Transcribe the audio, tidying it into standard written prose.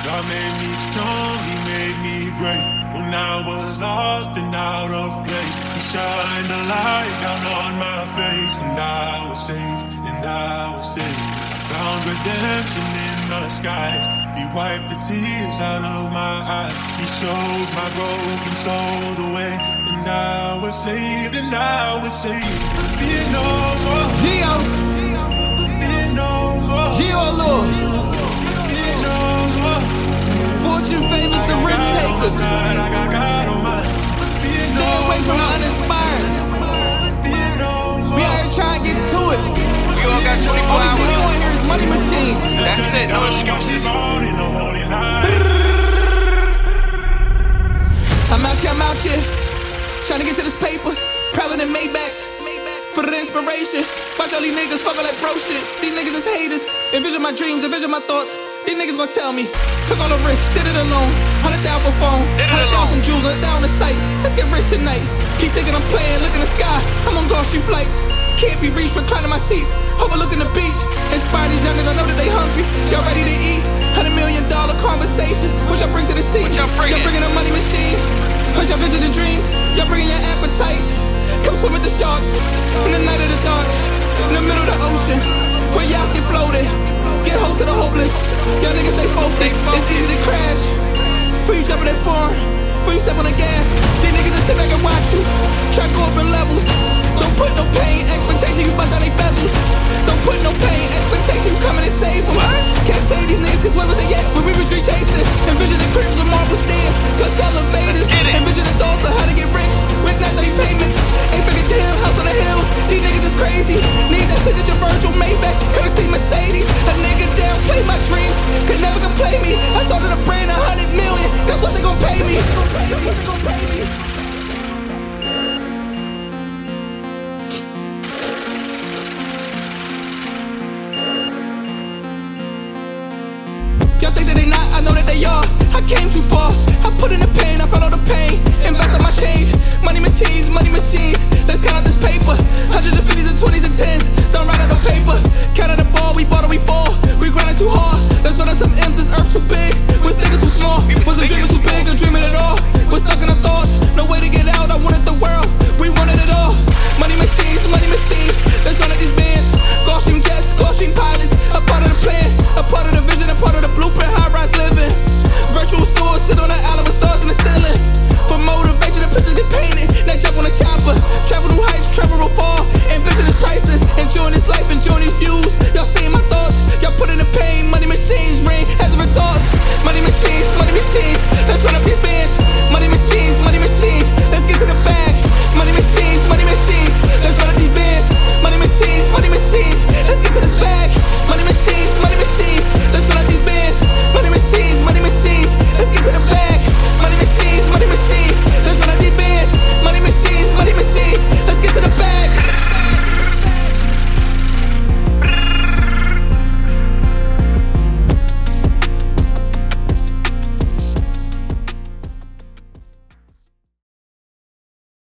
God made me strong, He made me brave. When I was lost and out of place, He shined a light down on my face, and I was saved, and I was saved. I found redemption in the skies. He wiped the tears out of my eyes. He showed my broken soul the way, and I was saved, and I was saved. I fear no more. Gio. I fear no more. Gio Lord. I fear no more. Fortune favors the risk takers. Stay away from the uninspired. We out here trying to get to it. We all got 24 Only thing you hours. want here is money machines. That's it, no excuses. I'm out here, trying to get to this paper. Prowling in Maybachs, for the inspiration. Watch all these niggas fucking like bro shit. These niggas is haters. Envision my dreams, envision my thoughts. These niggas gon' tell me. Took all the risks, did it alone. 100,000 for phone, 100,000 jewels, 100,000 a sight. Let's get rich tonight. Keep thinking I'm playing, look in the sky. I'm on Gulf Street flights. Can't be reached, reclining my seats, overlooking the beach. Inspire these youngers, I know that they hungry. Y'all ready to eat? $100 million conversations. What y'all bring to the scene? Y'all bringing a money machine. Push your vision and dreams. Y'all bringing your appetites. Come swim with the sharks in the night of the dark, in the middle of the ocean, where y'all get floated. Get hold to the hopeless. Y'all niggas stay focused. It's easy to crash. For you jumping that foreign, for you step on the gas. These niggas just sit back and watch you. Try to go up in levels. Don't put no pain, expectation, you bust out they bezels. Don't put no pain, expectation, you coming and save them. Can't say these niggas, cause where was they at when we were street chasing? Envision the cribs with marble stairs, plus elevators. Envision the thoughts of how to get rich with not 30 payments. Ain't figured damn house on the hills, these niggas is crazy. Need that signature Virgil Maybach, couldn't see Mercedes. A nigga downplay my dreams, could never complain me. I started a brand, 100 million, that's what they gon' pay me. Y'all think that they not, I know that they are. I came too far, I put in the pain, I follow the pain. Invest on my change, money machines, let's count out this paper. 150s and 20s and 10s, don't write out no paper. Count out the ball, we bought or we fall. We grinding too hard, let's run out some M's, this earth too big. We're sticking too small, wasn't dreaming too big or dreaming at all.